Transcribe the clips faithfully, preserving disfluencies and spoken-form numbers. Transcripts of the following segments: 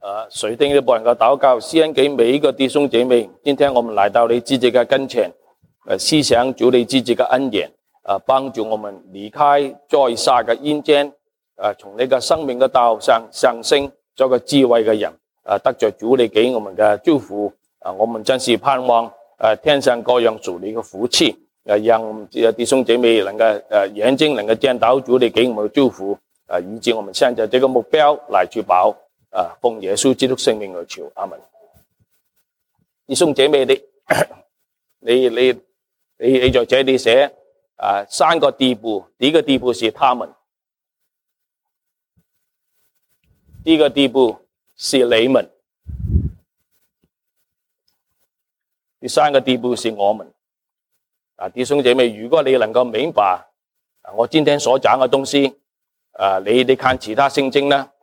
呃，誰聽的僕人嘅禱告，施恩給每一個弟兄姐妹。今天我們來到你自己嘅跟前，呃，思想主你自己嘅恩典，呃，幫助我們離開在世嘅陰間，呃，從你嘅生命嘅道上上升，做個智慧嘅人，呃，得着主你給我們嘅祝福，呃，我們真是盼望，呃，天上各樣屬你嘅福氣，呃，讓弟兄姐妹能夠，呃，眼睛能夠見到主你給我們嘅祝福，呃，以致我們向着這個目標來去跑。啊！奉耶穌基督聖名而求，阿門。弟兄姐妹，你你你你你在這裏寫啊三個地步，第一個地步是他們，第二個地步是你們，第三個地步是我們。啊，弟兄姐妹，如果你能夠明白我今天所講嘅東西，啊，你你看其他聖經呢？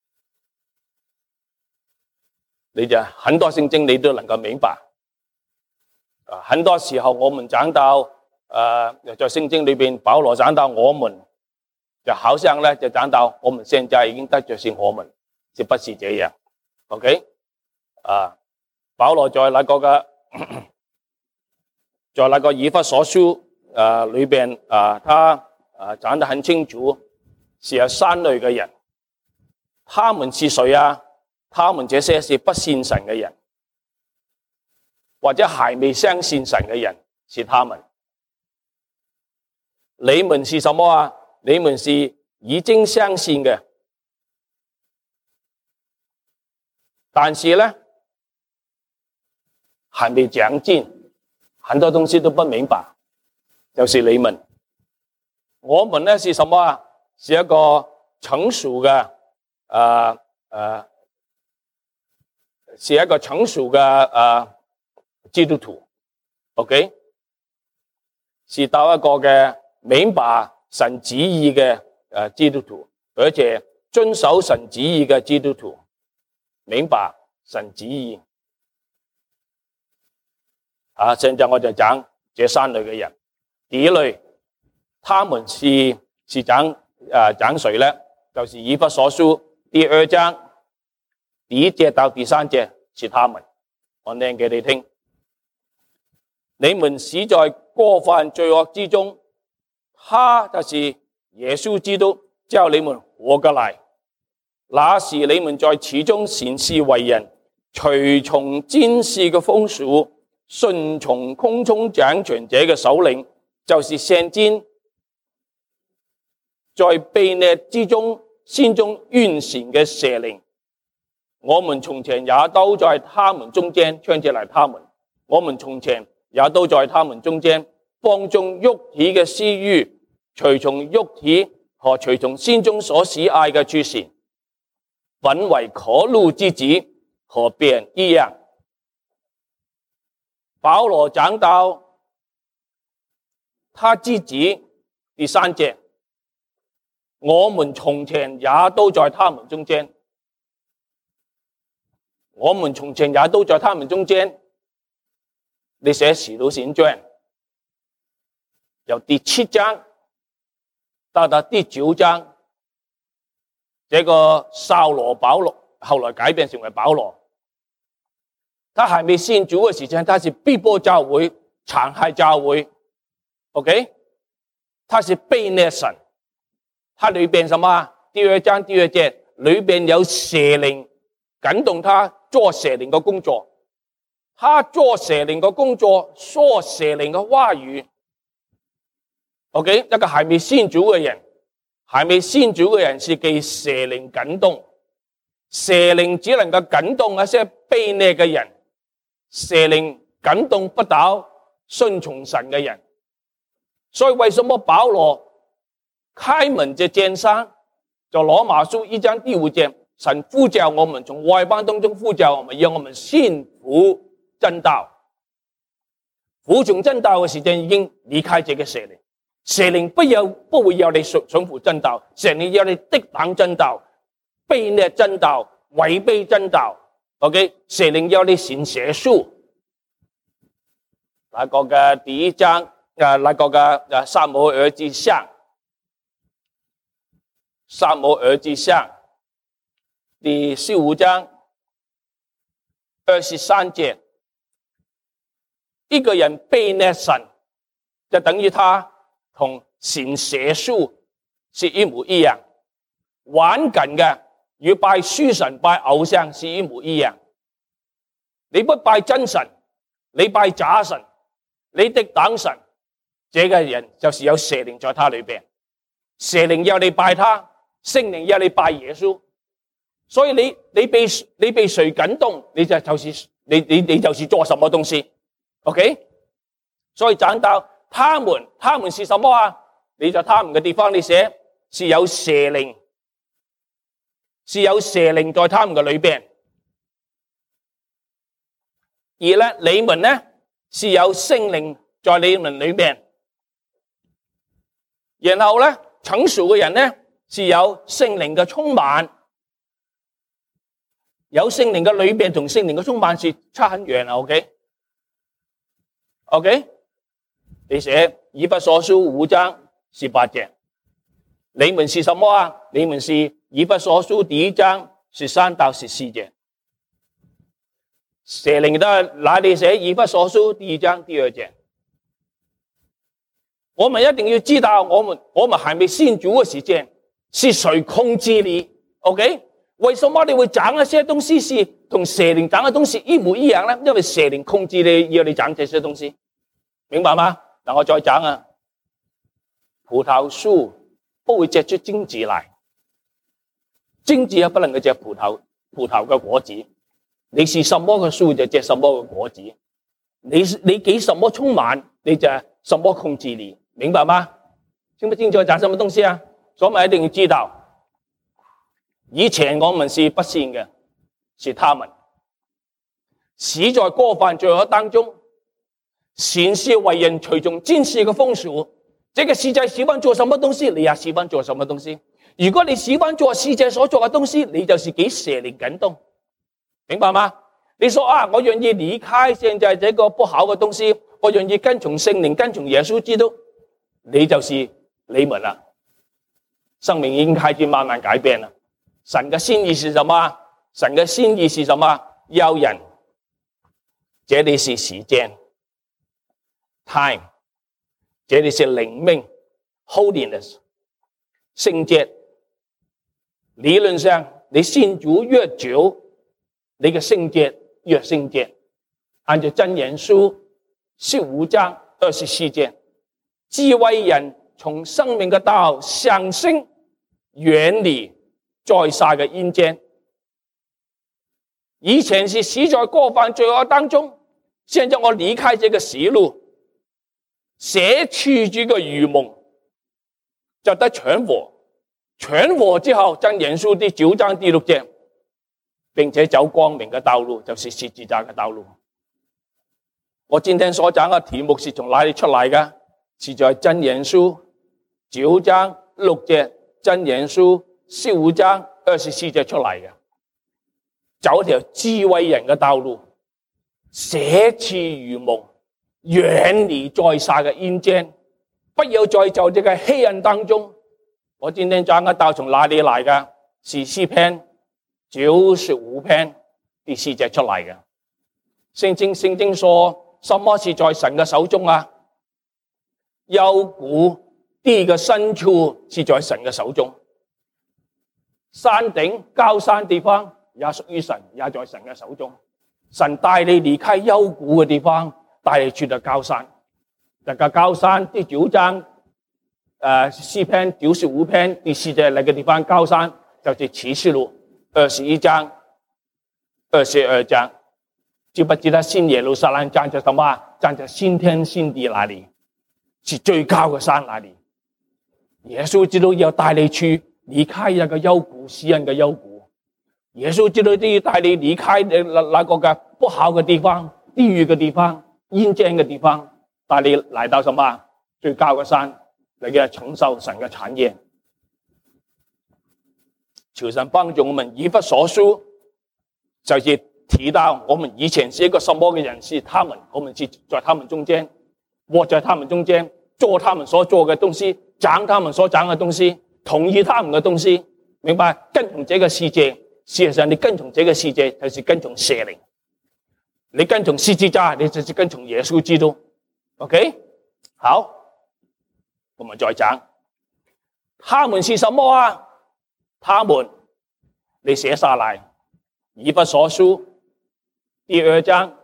你就很多聖經你都能夠明白，啊，很多時候我們講到，誒、呃，在聖經裏邊，保羅講到我們，就好像咧就講到我們現在已經得着是我們，是不是這樣 ？OK， 啊，保羅在那個嘅，在那個以弗所書誒裏邊，啊，他啊講得很清楚，是有三類嘅人，他們是誰啊？他們這些是不信神嘅人，或者還未相信神嘅人，是他們。你們是什麼啊？你們是已經相信嘅，但是呢，還未長進，很多東西都不明白，就是你們。我們呢是什麼啊？是一個成熟嘅，誒、呃、誒。呃是一個成熟嘅誒基督徒 ，OK， 是到一個嘅明白神旨意嘅誒基督徒，而且遵守神旨意嘅基督徒，明白神旨意。啊，現在我就講這三類嘅人。第一類，他們是是講誒講誰咧？就是以弗所書第二章。第一節到第三節是他們，我念給你聽。你們死在過犯罪惡之中，他就是耶穌基督叫你們活過來。那時你們在其中行事為人，隨從天使嘅風俗，順從空中掌權者嘅首領，就是先知，在悖逆之中心中運行嘅邪靈。我們從前也都在他們中間，唱起來他們，我們從前也都在他們中間，放縱肉體嘅私慾，隨從肉體和隨從心中所喜愛嘅諸事，本為可怒之子，和別人一樣。保羅講到他自己第三節，我們從前也都在他們中間。我們從前也都在他們中間。你寫使徒行傳，由第七章到到第九章，這個掃羅保羅後來改變成為保羅，他還沒信主嘅時間，他是逼迫教會、殘害教會 ，OK， 他是悖逆神，他裏邊什麼？第二章第二節裏邊有邪靈感動他做邪靈嘅工作，他做邪靈嘅工作，說邪靈嘅話語。OK， 一個還未信主嘅人，還未信主嘅人是被邪靈感動，邪靈只能夠感動一些悖逆嘅人，邪靈感動不到順從神嘅人。所以為什麼保羅開門就見山，就羅馬書一章第五節，神呼召我們從外邦當中呼召我們，讓我們信服真道。服從真道嘅時間已經離開這個邪靈，邪靈不要不會要你順服真道，邪靈要你抵擋真道，悖逆真道，違背真道。OK， 邪靈要你行邪術。那個嘅第一章，誒，那個嘅誒撒母耳記上，撒母耳記上第十五章二十三節，一個人背逆神，就等於他同信邪術是一模一樣，玩緊嘅與拜虛神拜偶像是一模一樣。你不拜真神，你拜假神，你敵擋神，這個人就是有邪靈在他裏邊。邪靈要你拜他，聖靈要你拜耶穌。所以你你被你被誰感動，你就就是你你你就是做什麼東西 ，OK？ 所以講到他們，他們是什麼啊？你在他們嘅地方，你寫是有邪靈，是有邪靈在他們嘅裏邊。而咧，你們咧是有聖靈在你們裏邊。然後咧，成熟嘅人咧是有聖靈嘅充滿。有聖靈嘅裏邊同聖靈嘅充滿是差很遠啊 ，OK？OK？、OK? OK? 你寫以弗所書五章十八節，你們是什麼啊？你們是以弗所書第一章十三到十四節。邪靈都係哪裏寫？以弗所書第一章第二節。我們一定要知道，我們我們還沒信主嘅時間，是誰控制你 ？OK？為什麼你會講一些東西是同邪靈講嘅東西一模一樣呢？因為邪靈控制你，要你講這些東西，明白嗎？嗱，我再講啊，葡萄樹不會結出精子來，精子也不能夠結葡萄葡萄嘅果子。你是什麼嘅樹就結什麼嘅果子，你你給什麼充滿，你就什麼控制你，明白嗎？清不清楚講什麼東西啊？所以我們一定要知道。以前我們是不信嘅，是他們死在過犯罪惡當中，善事為人隨從天使嘅風俗。這個世界喜歡做什麼東西，你也喜歡做什麼東西。如果你喜歡做世界所做嘅東西，你就是給邪靈感動，明白嗎？你說啊，我願意離開現在這個不好嘅東西，我願意跟從聖靈，跟從耶穌基督，你就是你們啦。生命已經開始慢慢改變了。神嘅心意是什麼？神嘅心意是什麼？要人，這裏是時間 time， 這裏是靈命 holiness 聖潔。理論上你信主越久，你嘅聖潔越聖潔。按照箴言書十五章二十四節，智慧人從生命嘅道上升，遠離在殺嘅陰間。以前是死在過犯罪惡當中，現在我離開這個死路，捨棄這個愚蒙，就得全活。全活之後，箴言書第九章第六節，並且走光明嘅道路，就是十字架嘅道路。我今天所講嘅題目是從哪裏出來嘅？是在箴言書九章六節，箴言書十五章二十四節出嚟嘅，走一條智慧人嘅道路，捨棄愚蒙，遠離在殺嘅陰間，不要再走這個黑暗當中。我今天講嘅道從哪裏來嘅？是詩篇九十五篇第四節出嚟嘅。聖經聖經說，什麼是在神嘅手中啊？幽谷地嘅深處是在神嘅手中。山頂高山地方也屬於神，也在神嘅手中。神帶你離開幽谷嘅地方，帶你去到高山。這個高山第九章，誒詩篇九十五篇第四節那個地方，高山就是啟示錄二十一章、二十二章。記不記得新耶路撒冷站在什麼？站在新天新地那裡，是最高嘅山那裡。耶穌基督要帶你去離開一個幽谷，死人嘅幽谷。耶穌基督都要帶你離開那那個嘅不好嘅地方、地獄嘅地方、陰間嘅地方，帶你來到什麼？最高嘅山，嚟嘅承受神嘅產業。求神幫助我們。以弗所書就是提到我們以前是一個什麼嘅人，是他們，我們是在他們中間，活在他們中間，做他們所做嘅東西，講他們所講嘅東西，同意他們嘅東西，明白？跟從這個世界，事實上你跟從這個世界，就是跟從邪靈。 你跟從十字架，你就是跟從耶穌基督。OK， 好，我們再講，他們是什麼啊？他們，你寫下來，以弗所書第二章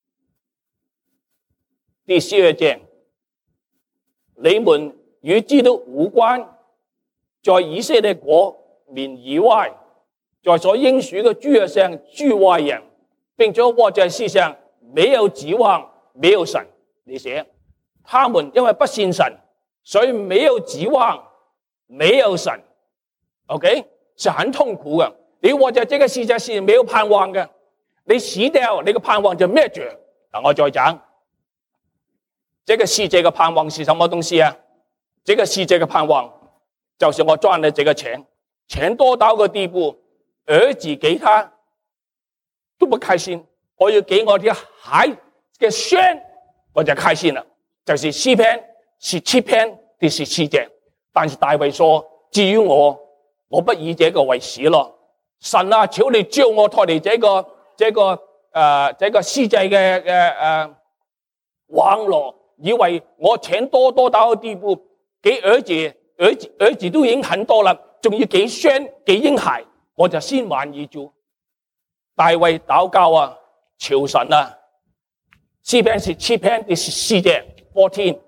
第十二節，你們與基督無關，在以色列國民以外，在所應許的諸約上諸外人，並且活在世上沒有指望，沒有神。你寫，他們因為不信神，所以沒有指望，沒有神。OK， 是很痛苦的。你活在這個世界是沒有盼望的，你死掉，你的盼望就滅絕。嗱，我再講，這個世界的盼望是什麼東西啊？這個世界的盼望就是我賺了這個錢，錢多到個地步，兒子給他都不開心，我要給我的孩嘅孫，我就開心了。就是詩篇十七篇第十七節，但是大衛說，至於我，我不以這個為喜樂。神啊，求你救我脫離這個這個誒、呃、這個世界嘅誒誒網絡，以為我錢多多到個地步，給兒子兒子兒子都已經很多了，仲要給孫給嬰孩，我就心滿意足。大衛禱告啊，求神啊，詩篇十七篇第十四節 fourteen。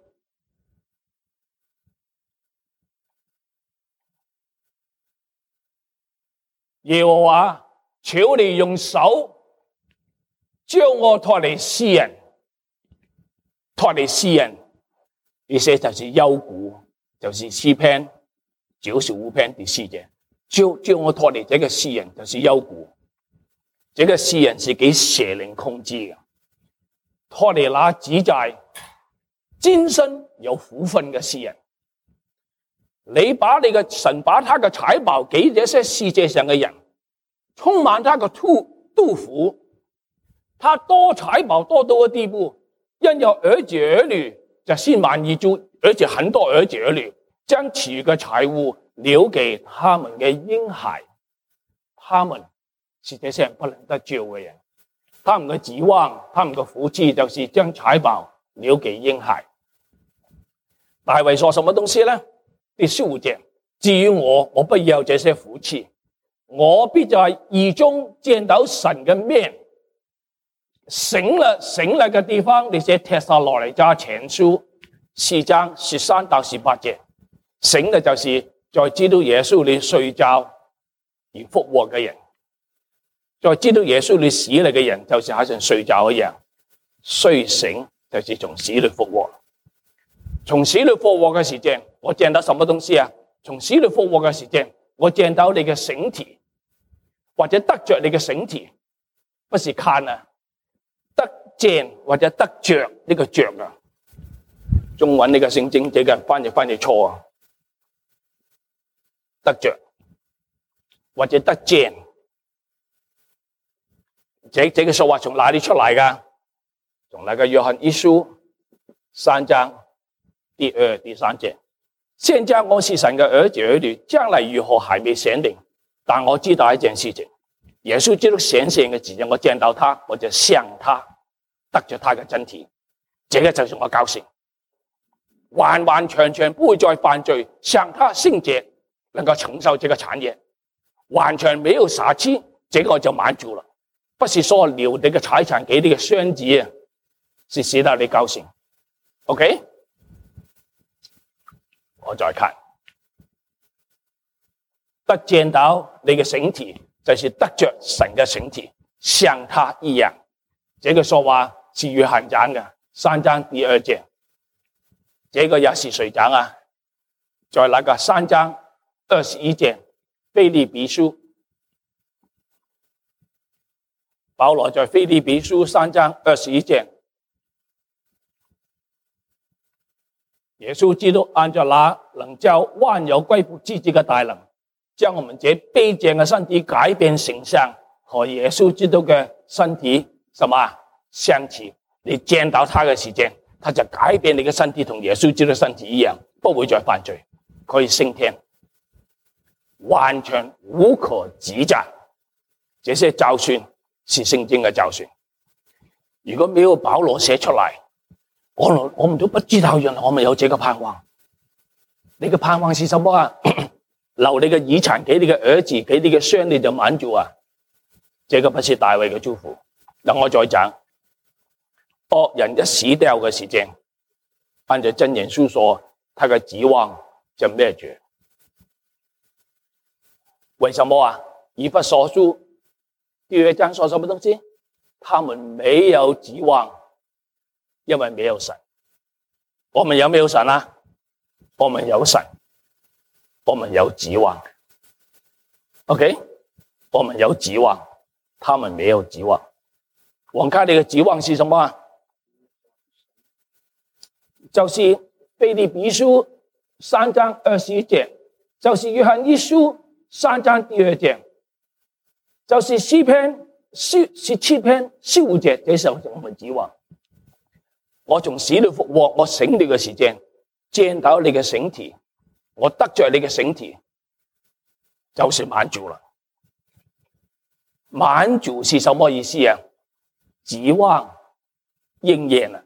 耶和華，求你用手將我脫離世人，脫離世人，呢些就是憂苦，就是詩篇九十五篇第四節，將將我脫離這個世人，就是憂苦。這個世人是給邪靈控制嘅，脫離那只在今生有福分嘅世人。你把你嘅神把他嘅財寶給這些世界上嘅人，充滿他嘅肚肚腹，他多財寶多到個地步，因有兒子兒女就心滿意足，而且很多兒子兒女將其餘嘅財物留給他們嘅嬰孩，他們是這些人不能得救嘅人，他們嘅指望，他們嘅福氣就是將財寶留給嬰孩。大衛說什麼東西呢？第十五節，至於我，我不要這些福氣，我必在義中見到神嘅面。醒了醒了嘅地方，你寫帖撒羅尼迦前書四章十三到十八節。醒嘅就是在知道耶穌你睡覺而復活嘅人，在知道耶穌你死了嘅人，就是好像睡覺一樣，睡醒就是從死裏復活。從死裏復活嘅時間，我見到什麼東西啊？從死裏復活嘅時間，我見到你嘅身體，或者得着你嘅身體，不是看啊，得見或者得着呢個着啊。中文呢個聖經這個翻譯翻譯錯啊，得着或者得見，這這個說話從哪裏出來噶？從那個約翰一書三章。第二、第三節，現在我是神嘅兒子兒女，將來如何還未顯明，但我知道一件事情，耶穌基督顯現嘅時間，我見到他，我就像他，得着他嘅真體，這個就是我高興，完完全全不會再犯罪，像他聖潔，能夠承受這個產業，完全沒有瑕疵，這個我就滿足了。不是說留你嘅財產給你嘅孫子，是使到你高興。OK？我再看，得見到你嘅身體，就是得着神嘅身體，像他一樣。這個說話是約翰講嘅，三章第二節。這個也是誰講啊？在那個三章二十一節，腓立比書，保羅在腓立比書三章二十一節。耶穌基督按照那能叫萬有歸服自己嘅大能，將我們這卑賤嘅身體改變成像和耶穌基督嘅身體什麼相似。你見到他嘅時間，他就改變你嘅身體同耶穌基督嘅身體一樣，不會再犯罪，可以升天，完全無可指責。這些教訓是聖經嘅教訓。 如果沒有保羅寫出來，我我們都不知道原來我們有這個盼望。你嘅盼望是什麼啊？留你嘅遺產給你嘅兒子，給你嘅孫，你就滿足啊？這個不是大衛嘅祝福。等我再講，惡人一死掉嘅時間，按照箴言書說，他嘅指望就滅絕。為什麼啊？以弗所書第二章說什麼東西？他們沒有指望，因為沒有神。我們有沒有神啊？我們有神，我們有指望。OK， 我們有指望，他們沒有指望。王家你的指望是什麼啊？就是腓立比書三章二十一節，就是約翰一書三章第二節，就是詩篇十七篇十五節，這是我們指望。我從死裏復活，我醒了嘅時間，見到你嘅形體，我得着你嘅形體，就是滿足了。滿足是什麼意思啊？指望應驗了。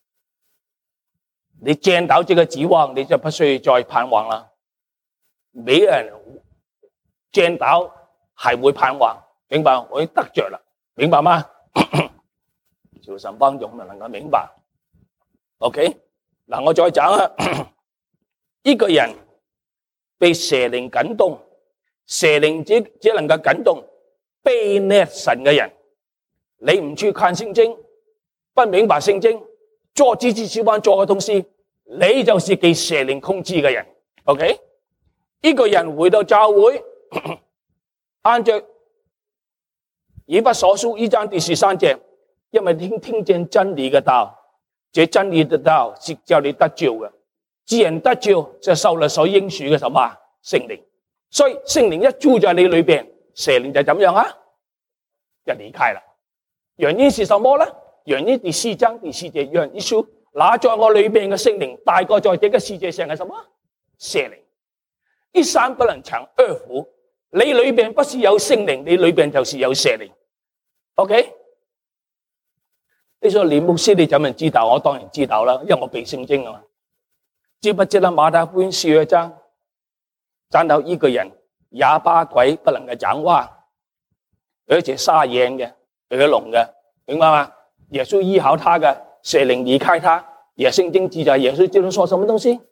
你見到這個指望，你就不需要再盼望啦。沒人見到還會盼望，明白？我已經得着了，明白嗎？求神幫助我們能夠明白。OK， 嗱，我再講啊。一個人被聖靈感動，聖靈只只能夠感動被捏神嘅人。你唔去看聖經，不明白聖經，做自己喜歡做嘅東西，你就是被聖靈控制嘅人。OK， 一個人回到教會，按照以弗所書一章第十三節，因為聽聽見真理嘅道，這真理的道是叫你得救嘅。既然得救，就受了所應許嘅什麼聖靈。所以聖靈一住在你裏邊，聖靈就怎樣啊？就離開了。原因是什麼呢？原因第四章第四節，約翰一書，那在我裏邊嘅聖靈，大過在這個世界上嘅什麼聖靈。一山不能藏二虎，你裏邊不是有聖靈，你裏邊就是有聖靈。OK？ 你說李牧師你怎麼知道？我當然知道啦，因為我背聖經啊嘛。知不知道馬太福音四二章講到一個人啞巴鬼不能夠講話，而且沙眼嘅，耳聾嘅，明白嗎？耶穌醫好他嘅，聖靈離開他，也聖經記載耶穌知道說什麼東西？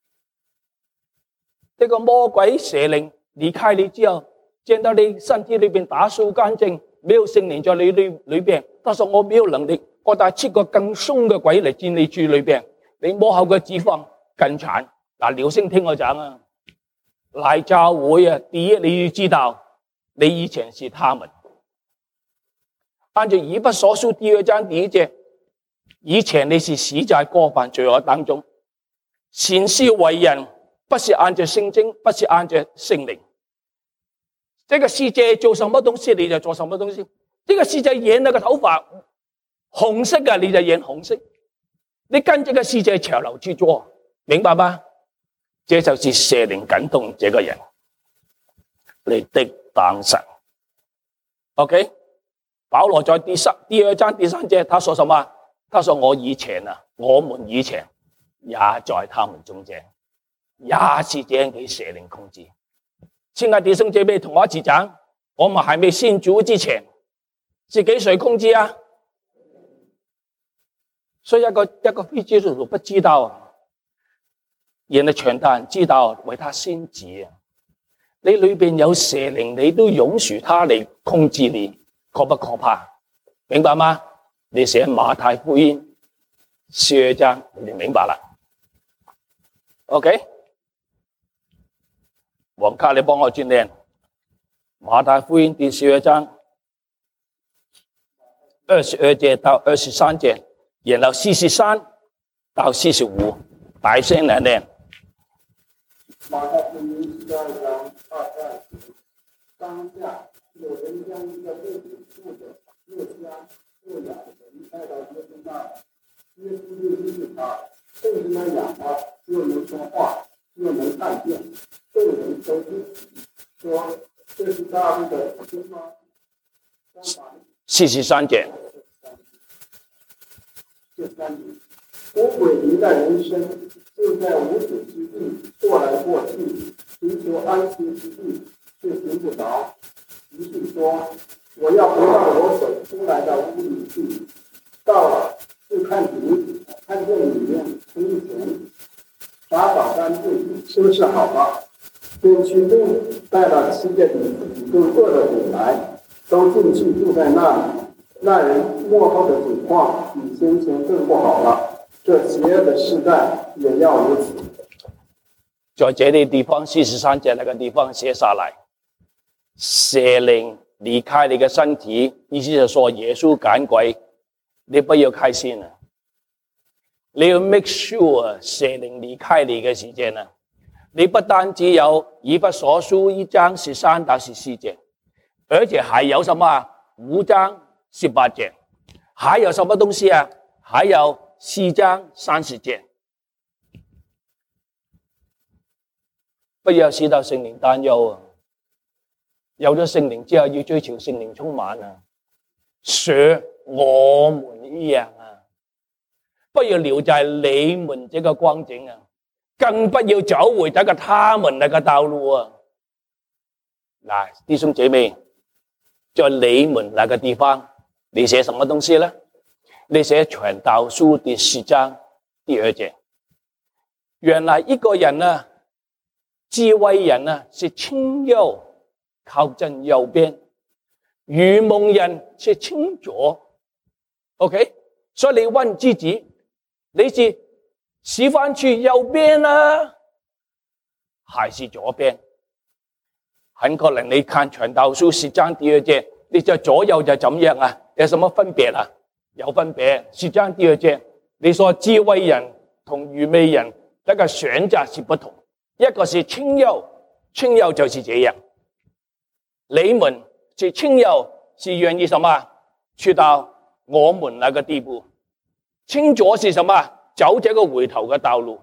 這個魔鬼聖靈離開你之後，見到你身體裏邊打掃乾淨，沒有聖靈在你裏裏邊，他說我沒有能力，我帶七個更兇嘅鬼嚟進你住裏邊，你摸後嘅脂肪更慘。嗱，廖星聽我講啊，嚟教會啊，第一你要知道，你以前是他們。按照以弗所書第二章第一節，以前你是死在過犯罪惡當中，行事為人不是按照聖經，不是按照聖靈。這個世界做什麼東西你就做什麼東西。這個世界染那個頭髮紅色嘅你就染紅色，你跟這個世界潮流去做，明白嗎？這就是聖靈感動這個人嚟敵擋神。OK， 保羅在第三第二章第三節，他說什麼？他說我以前啊，我們以前也在他們中間，也是這樣被聖靈控制。親愛弟兄姐妹，同我一起講，我們還沒信主之前，是給誰控制啊？所以一個一個非基督徒不知道啊，人的傳道人知道為他先知啊。你裏邊有聖靈，你都容許他嚟控制你，可不可怕？明白嗎？你寫馬太福音十二章，你明白啦 ？OK， 王卡，你幫我轉念馬太福音第十二章二十二節到二十三節。然後四十三到四十五，大聲嚟念。 馬太福音十二章二十二節，當下有人將一個被鬼附的又瞎又啞的人帶到耶穌那裡，耶穌就醫治他，被那啞巴又能說話，又能看見，眾人都支持說：這是大衛的子孫嗎？ 四十三節。 三节，魔鬼离在人生，就在无主之地过来过去，寻求安息之地，却寻不着。于是说，我要回到我所出来的屋里去。到了，就看主，看见里面清闲，打扫干净，收拾好了，便去另带了七个比自己更恶的主来，都进去住在那里。那人幕后的情况比先前更不好了，这邪恶的世代也要如此。 在這啲地方，四十三節那個地方寫下來，邪靈離開你嘅身體，意思就說耶穌趕鬼，你不要開心啊！你要 make sure 邪靈離開你嘅時間啊！你不單只有以弗所書一章十三到十四節，而且還有什麼五章十八節，還有什麼東西啊？還有四章三十節。不要使到聖靈擔憂啊！有咗聖靈之後，要追求聖靈充滿啊！學我們一樣啊！不要留在你們這個光景啊！更不要走回這個他們那個道路啊！嗱，弟兄姐妹，在你們那個地方，你寫什麼東西呢？你寫傳道書第十章第二節。原來一個人啊，智慧人啊，是親右靠正右邊，愚蒙人是親左。OK， 所以你問自己，你是喜歡去右邊啊，還是左邊？很可能你看傳道書十章第二節，你就左右就怎樣啊？有什麼分別啊？有分別。十章第二節，你說智慧人同愚昧人那個選擇是不同，一個是親右，親右就是這樣。你們是親右，是願意什麼？去到我們那個地步。親左是什麼？走這個回頭嘅道路。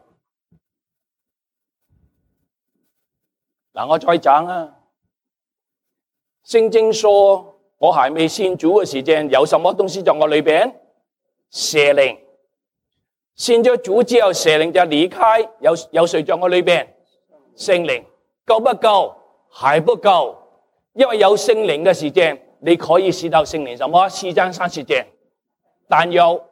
嗱，我再講啊。聖經說我還未信主嘅時間，有什麼東西在我裏邊？邪靈。信咗主之後，邪靈就離開，有有誰在我裏邊？聖靈。夠不夠？還不夠。因為有聖靈嘅時間，你可以使到聖靈什麼？四章三十節。但有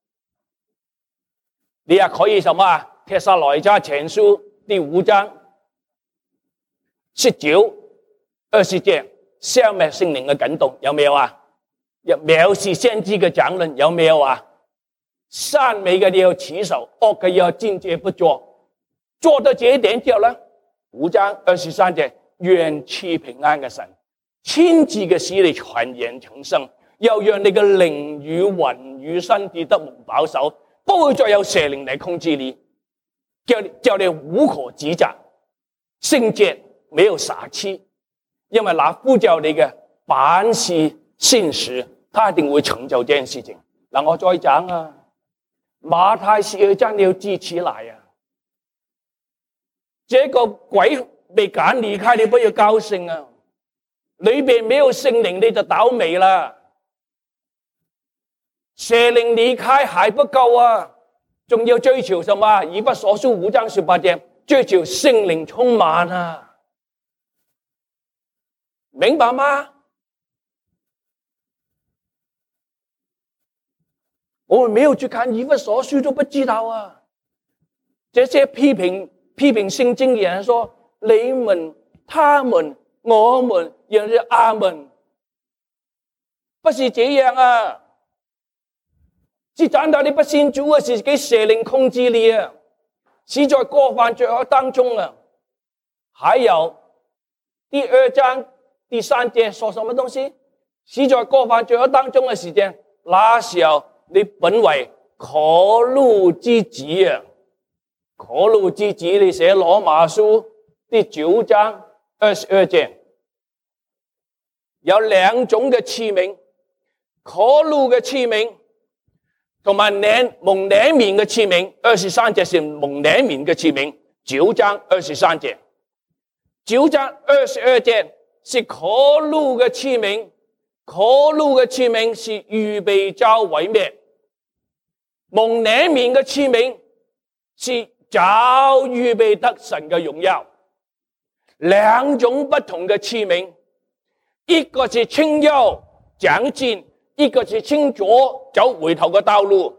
你也可以什麼？帖撒羅尼迦前書第五章十九、二十節，消滅聖靈嘅感動，有沒有啊？藐視先知嘅講論，有沒有啊？善美嘅你要持守，惡嘅要堅決不做。做到這一點之後呢，五章二十三節，願賜平安嘅神親自嘅使你全然成聖，又讓你嘅靈與魂與身體得蒙保守，不會再有邪靈嚟控制你，叫你叫你無可指責，聖潔沒有瑕疵，因為那呼召你嘅本是信實，他一定會成就這件事情。嗱，我再講啊，馬太十二章你要記起來啊，這個鬼被趕離開，你不要高興啊，裏面沒有聖靈你就倒霉啦。邪靈離開還不夠啊，仲要追求什麼？以弗所書五章十八節，追求聖靈充滿啊，明白嗎？我們沒有去看以弗所書都不知道啊。這些批評批評聖經的人說，你們、他們、我們，然後阿們，不是這樣啊。是講到你不信主嘅時，給邪靈控制你啊，是在過犯罪惡當中啊。還有第二章第三節說什麼東西？是在過犯罪惡當中嘅時間，那時候你本為可怒之子啊，可怒之子，你寫羅馬書第九章二十二節，有兩種嘅賜名，可怒嘅賜名。同埋蒙憐憫嘅賜名，二十三節是蒙憐憫嘅賜名，九章二十三節，九章二十二節是可怒嘅賜名，可怒嘅賜名是預備遭毀滅。 蒙憐憫嘅器皿是早預備得神嘅榮耀。兩種不同嘅器皿，一個是清幽長進，一個是清濁走回頭嘅道路。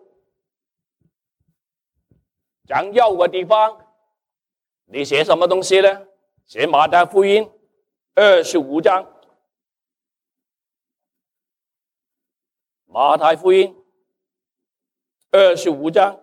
長幼嘅地方，你寫什麼東西呢？寫馬太福音二十五章。馬太福音二十五章，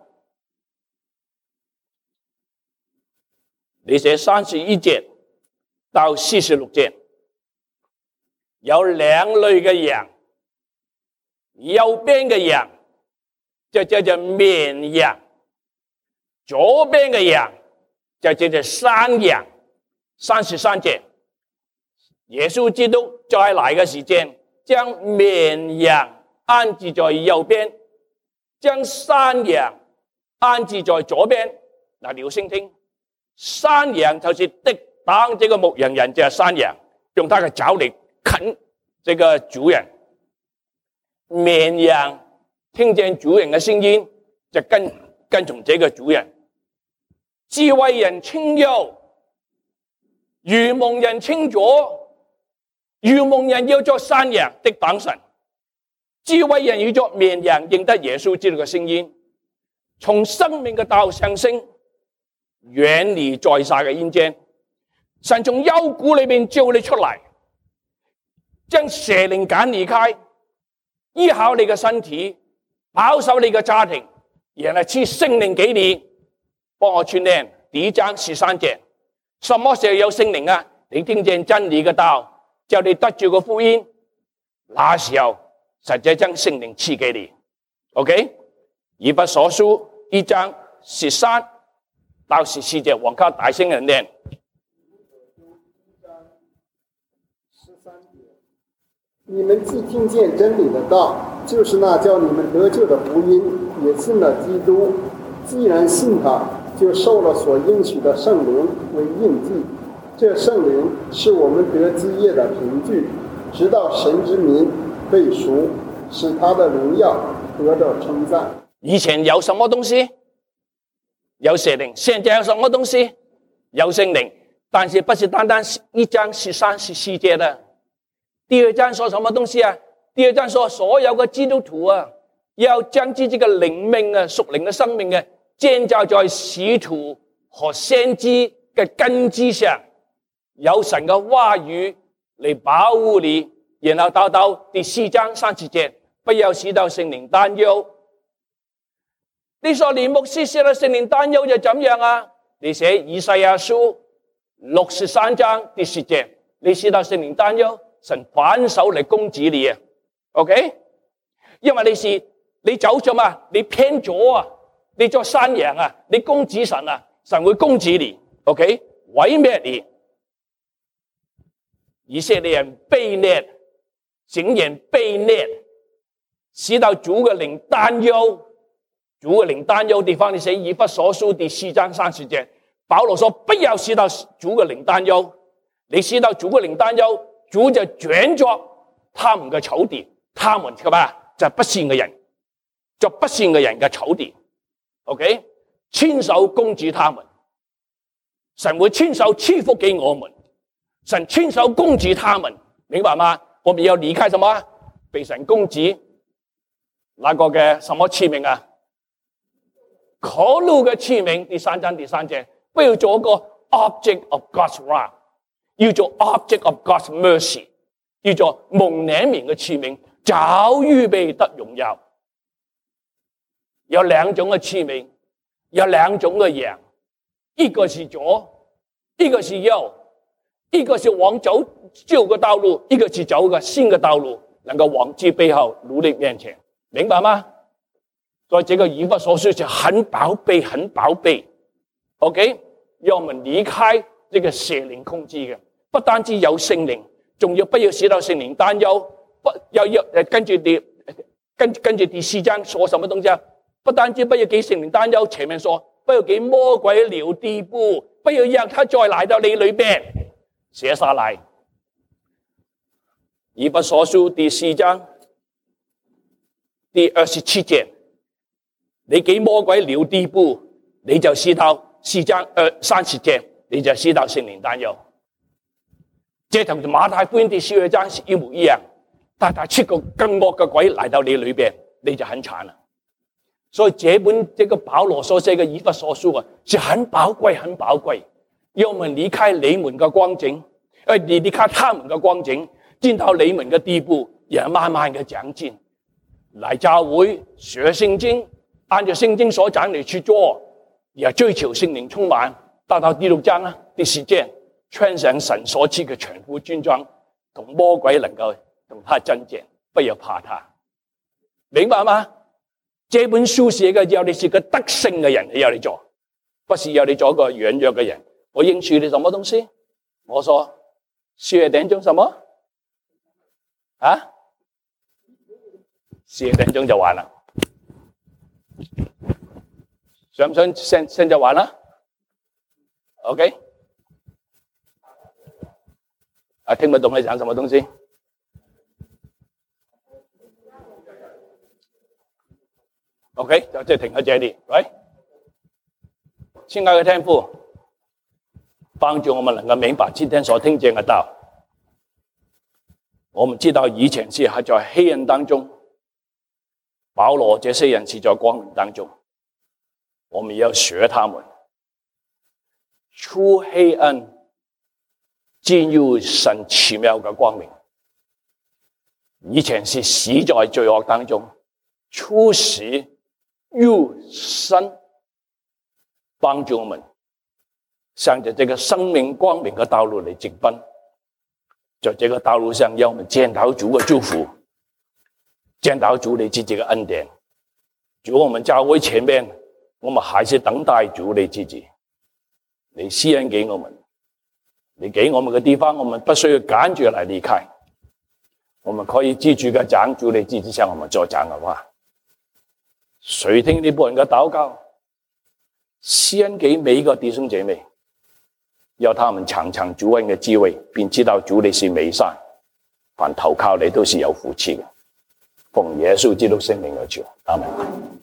你寫三十一節到四十六節，有兩類嘅羊，右邊嘅羊就叫做綿羊，左邊嘅羊就叫做山羊。三十三節，耶穌基督再來嘅時間，將綿羊安置在右邊，將山羊安置在左邊。嗱，你要先聽，山羊就是敵擋這個牧羊人，就係山羊，用他嘅爪嚟啃這個主人。綿羊聽見主人嘅聲音，就跟跟從這個主人。智慧人清幽，愚蒙人清濁。愚蒙人要做山羊，敵擋神；智慧人要做綿羊，認得耶穌基督嘅聲音，從生命嘅道上升，遠離在世嘅陰間。神從幽谷裏面召你出嚟，將邪靈趕離開，醫好你嘅身體，保守你嘅家庭，然後賜聖靈給你。幫我串念第一章十三節，什麼時候有聖靈啊？你聽見真理嘅道，叫你得住個福音，那時候實際將聖靈賜給你。OK， 以弗所書一章十三到十四節，我靠大聲人念。 你們既聽見真理的道，就是那叫你們得救的福音，也信了基督。既然信他，就受了所應許的聖靈為印記。這聖靈是我們得基業的憑據，直到神之民被贖，使他的榮耀得到稱讚。 以前有什麼東西？有邪靈。現在有什麼東西？有聖靈。但是不是單單一章十三十四節的。第二章說什麼東西啊？第二章說所有嘅基督徒啊，要將自己嘅靈命啊、屬靈嘅生命啊，建造在使徒和先知嘅根基上，有神嘅話語嚟保護你。然後到到第四章三十節，不要使到聖靈擔憂。你說連牧師使到聖靈擔憂就怎樣啊？你寫以賽亞書六十三章第十節，你使到聖靈擔憂，神反手嚟攻擊你啊 ！OK， 因為你是你走咗嘛，你偏咗啊，你做山羊啊，你攻擊神啊，神會攻擊你 ，OK， 毀滅你。以色列人被虐，竟然被虐，使到主嘅靈擔憂，主嘅靈擔憂地方，你寫以弗所書第四章三十節，保羅說不要使到主嘅靈擔憂，你使到主嘅靈擔憂，主就轉作他們嘅仇敵，他們係嘛就係不善嘅人，作不善嘅人嘅仇敵 ，OK， 親手攻擊他們，神會親手賜福給我們，神親手攻擊他們，明白嗎？我們要離開什麼？被神攻擊那個嘅什麼器皿啊？可怒嘅器皿，第三章第三節，不要做一個 object of God's wrath， 要做 object of God's mercy， 要做蒙憐憫嘅器皿，早預備得榮耀。有兩種嘅器皿，有兩種嘅羊，一個是左，一個是右，一個是往走舊嘅道路，一個是走個新嘅道路，能夠往之背後努力面前，明白嗎？所以這個以弗所書就很寶貝，很寶貝。OK， 讓我們離開這個邪靈控制嘅，不單止有聖靈，仲要不要使到聖靈擔憂，不要要跟住第跟跟住第四章說什麼東西啊？不單止不要給聖靈擔憂，前面說不要給魔鬼留地步，不要讓他再來到你裏邊，寫下來。以弗所書第四章第二十七節。 你給魔鬼留地步，你就知道四章呃三十節，你就知道聖靈擔憂。這同馬太福音第十二章是一模一樣，但係出個更惡嘅鬼嚟到你裏邊，你就很慘啦。所以這本這個保羅所寫嘅以弗所書啊，是很寶貴、很寶貴。要我們離開你們嘅光景，誒，離離開他們嘅光景，進到你們嘅地步，也慢慢嘅長進。嚟教會學聖經，按照聖經所講嚟去做，也追求聖靈充滿。到到第六章啊，第十節，穿上神所賜嘅全副軍裝，同魔鬼能夠同他爭戰，不要怕他。明白嗎？這本書寫嘅要你是個得勝嘅人，要你做，不是要你做一個軟弱嘅人。我應許你什麼東西？我說十二點鐘什麼？啊？十二點鐘就完了。想唔想現現在完了 ？OK？ 啊，聽不懂你講什麼東西？OK， 就即係停喺這裡，喂，親愛的天父，幫助我們能夠明白今天所聽見嘅道。我們知道以前是還在黑暗當中，保羅這些人是在光明當中，我們要學他們，出黑暗進入神奇妙嘅光明。以前是死在罪惡當中，出死入生，幫助我們向着這個生命光明的道路來直奔。在這個道路上，讓我們見到主的祝福，見到主你自己的恩典。主，我們教會前面，我們還是等待主你自己，你施恩給我們，你給我們的地方，我們不需要趕住來離開，我們可以自主的講主你自己向我們所講的話。垂聽你僕人嘅禱告，施恩給每一個弟兄姐妹，要他們嘗嘗主恩嘅滋味，便知道主你是美善，凡投靠你都是有福氣嘅。奉耶穌基督聖名而求，阿們。